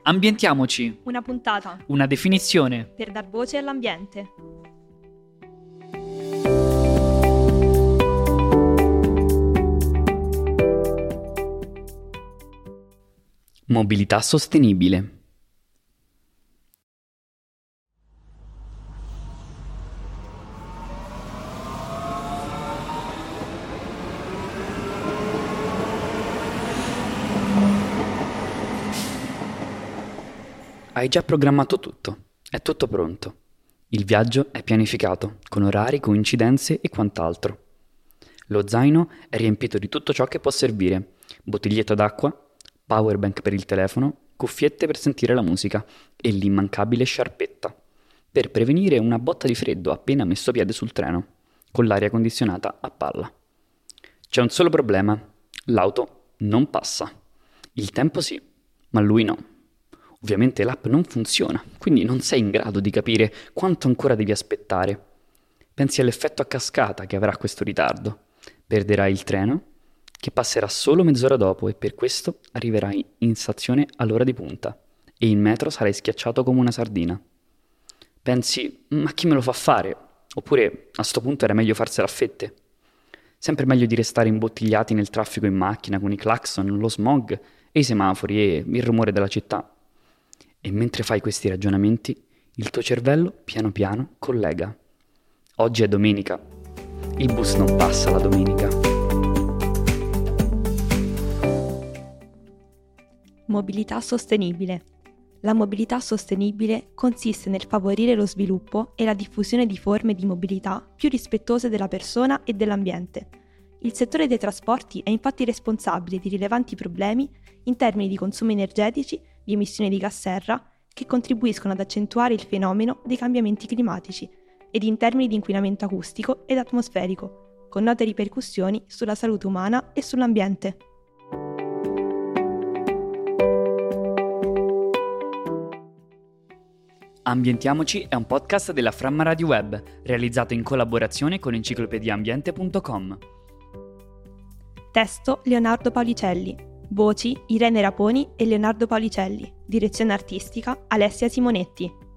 Ambientiamoci, Una puntata una definizione. per dar voce all'ambiente. Mobilità sostenibile. Hai già programmato tutto, è tutto pronto. Il viaggio è pianificato, con orari, coincidenze e quant'altro. Lo zaino è riempito di tutto ciò che può servire: bottiglietta d'acqua, powerbank per il telefono, cuffiette per sentire la musica e l'immancabile sciarpetta, per prevenire una botta di freddo appena messo piede sul treno, con l'aria condizionata a palla. C'è un solo problema: l'auto non passa. Il tempo sì, ma lui no. Ovviamente l'app non funziona, quindi non sei in grado di capire quanto ancora devi aspettare. Pensi all'effetto a cascata che avrà questo ritardo. Perderai il treno, che passerà solo mezz'ora dopo, e per questo arriverai in stazione all'ora di punta, e in metro sarai schiacciato come una sardina. Pensi, ma chi me lo fa fare? Oppure, a sto punto era meglio farsela a fette. Sempre meglio di restare imbottigliati nel traffico in macchina con i clacson, lo smog e i semafori e il rumore della città. E mentre fai questi ragionamenti, il tuo cervello piano piano collega. Oggi è domenica. Il bus non passa la domenica. Mobilità sostenibile. La mobilità sostenibile consiste nel favorire lo sviluppo e la diffusione di forme di mobilità più rispettose della persona e dell'ambiente. Il settore dei trasporti è infatti responsabile di rilevanti problemi in termini di consumi energetici, di emissioni di gas serra, che contribuiscono ad accentuare il fenomeno dei cambiamenti climatici, ed in termini di inquinamento acustico ed atmosferico, con note ripercussioni sulla salute umana e sull'ambiente. Ambientiamoci è un podcast della Framma Radio Web, realizzato in collaborazione con enciclopediaambiente.com. Testo Leonardo Paulicelli. Voci Irene Raponi e Leonardo Paulicelli. Direzione artistica Alessia Simonetti.